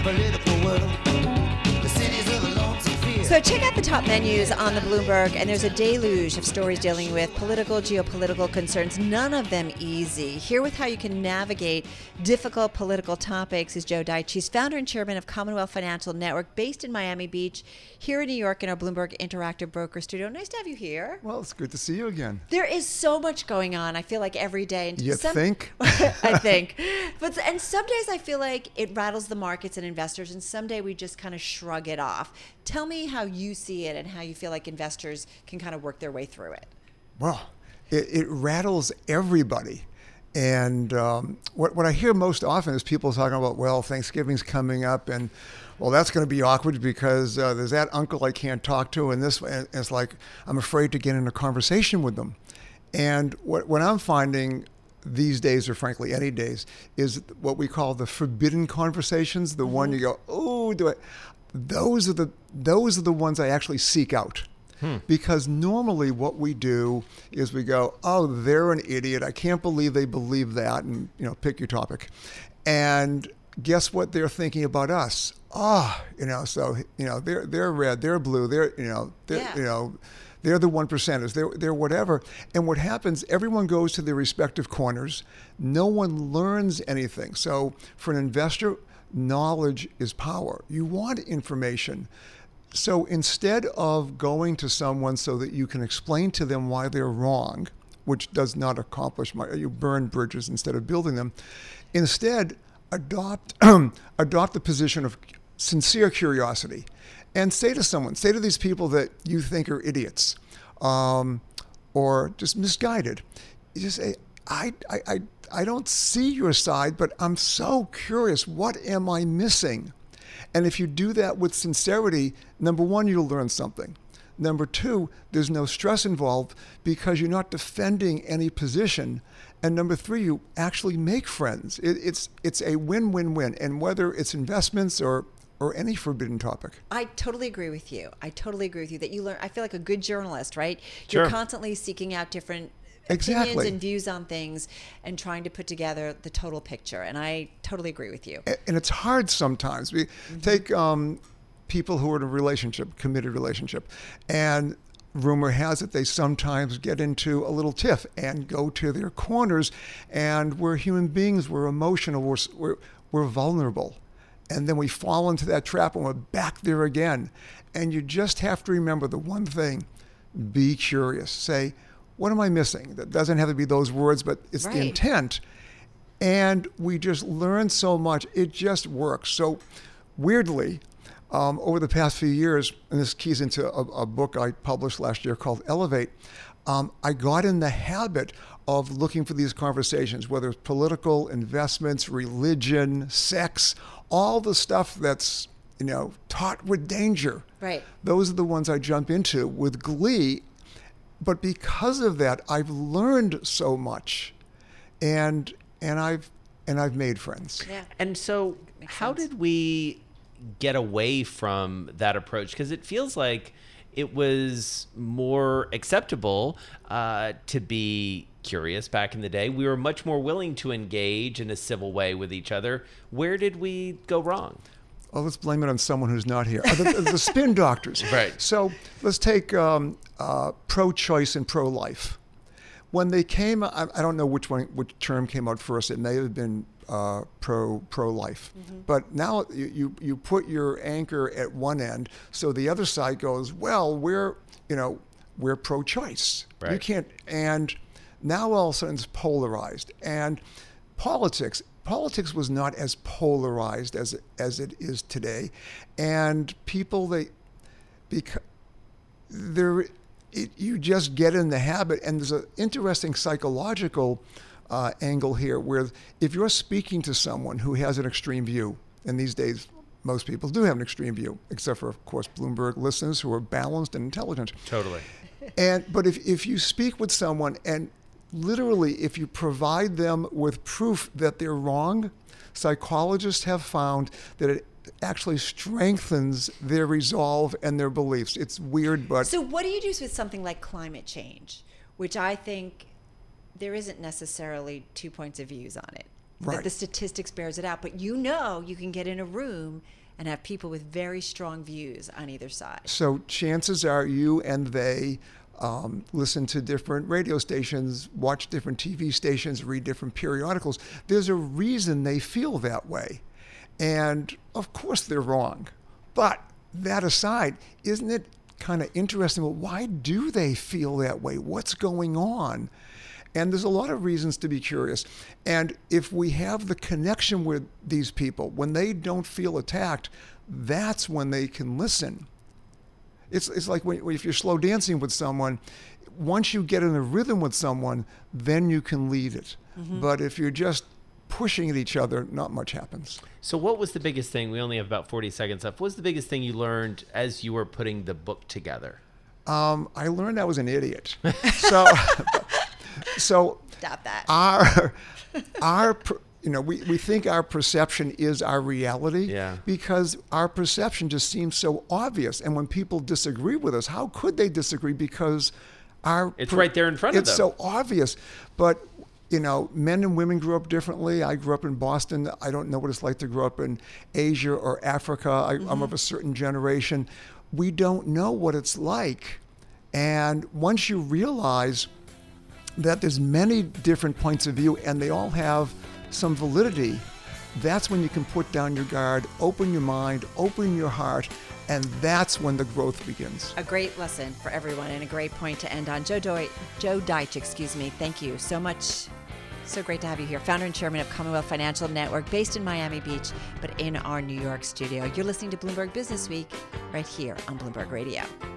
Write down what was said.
political world. The cities of a lonesome fear. So check out the top menus on the Bloomberg, and there's a deluge of stories dealing with political, geopolitical concerns, none of them easy. Here with how you can navigate difficult political topics is Joe Deitch. He's founder and chairman of Commonwealth Financial Network, based in Miami Beach, here in New York in our Bloomberg Interactive Broker Studio. Nice to have you here. Well, it's good to see you again. There is so much going on, I feel like, every day. And You think? I think. And some days I feel like it rattles the markets and investors, and some day we just kind of shrug it off. Tell me how you see it and how you feel like investors can kind of work their way through it. Well, it rattles everybody. And what I hear most often is people talking about, well, Thanksgiving's coming up, and well, that's going to be awkward because there's that uncle I can't talk to, and this, and it's like I'm afraid to get in a conversation with them. And what I'm finding these days, or frankly any days, is what we call the forbidden conversations. The one you go, oh, those are the ones I actually seek out. Because normally what we do is we go, oh, they're an idiot. I can't believe they believe that, and pick your topic. And guess what they're thinking about us? So they're red, they're blue, they're the 1%ers, they're whatever. And what happens, everyone goes to their respective corners. No one learns anything. So for an investor, knowledge is power. You want information. So instead of going to someone so that you can explain to them why they're wrong, which does not accomplish you burn bridges instead of building them, instead adopt the position of sincere curiosity, and say to these people that you think are idiots, or just misguided, you just say, I don't see your side, but I'm so curious. What am I missing? And if you do that with sincerity, number one, you'll learn something. Number two, there's no stress involved because you're not defending any position. And number three, you actually make friends. It's a win-win-win. And whether it's investments or any forbidden topic. I totally agree with you. That you learn. I feel like a good journalist, right? Sure. You're constantly seeking out different opinions and views on things and trying to put together the total picture. And I totally agree with you. And it's hard sometimes. We take people who are in a relationship, committed relationship, and rumor has it they sometimes get into a little tiff and go to their corners. And we're human beings, we're emotional, we're vulnerable. And then we fall into that trap and we're back there again. And you just have to remember the one thing: be curious. Say, what am I missing? That doesn't have to be those words, but it's the intent. And we just learn so much. It just works. So weirdly, over the past few years, and this keys into a book I published last year called Elevate, I got in the habit of looking for these conversations, whether it's political, investments, religion, sex, all the stuff that's taught with danger. Right. Those are the ones I jump into with glee. But because of that, I've learned so much, and I've made friends. Yeah. And so, how did we get away from that approach? Because it feels like it was more acceptable to be curious back in the day. We were much more willing to engage in a civil way with each other. Where did we go wrong? Well, let's blame it on someone who's not here. The spin doctors. Right. So let's take pro-choice and pro-life. When they came, I don't know which term came out first. It may have been pro-life. But now you put your anchor at one end, so the other side goes, well, we're pro-choice. Right. You can't. And now all of a sudden it's polarized. And politics was not as polarized as it is today, and people you just get in the habit. And there's an interesting psychological angle here, where if you're speaking to someone who has an extreme view, and these days most people do have an extreme view, except for, of course, Bloomberg listeners who are balanced and intelligent. Totally. But if you speak with someone, and literally, if you provide them with proof that they're wrong, psychologists have found that it actually strengthens their resolve and their beliefs. It's weird, but... So what do you do with something like climate change, which I think there isn't necessarily two points of views on it? Right. that the statistics bears it out. But you can get in a room and have people with very strong views on either side. So chances are you and they listen to different radio stations, watch different TV stations, read different periodicals. There's a reason they feel that way. And of course they're wrong. But that aside, isn't it kind of interesting? Well, why do they feel that way? What's going on? And there's a lot of reasons to be curious. And if we have the connection with these people, when they don't feel attacked, that's when they can listen. It's like if you're slow dancing with someone, once you get in a rhythm with someone, then you can lead it. Mm-hmm. But if you're just pushing at each other, not much happens. So what was the biggest thing? We only have about 40 seconds left. What was the biggest thing you learned as you were putting the book together? I learned I was an idiot. So Stop that. We think our perception is our reality because our perception just seems so obvious. And when people disagree with us, how could they disagree? Because it's right there in front of them. It's so obvious. But, men and women grew up differently. I grew up in Boston. I don't know what it's like to grow up in Asia or Africa. I'm of a certain generation. We don't know what it's like. And once you realize that there's many different points of view and they all have some validity, that's when you can put down your guard, open your mind, open your heart, and that's when the growth begins. A great lesson for everyone and a great point to end on. Joe Deitch, thank you so much. So great to have you here. Founder and chairman of Commonwealth Financial Network, based in Miami Beach, but in our New York studio. You're listening to Bloomberg Business Week right here on Bloomberg Radio.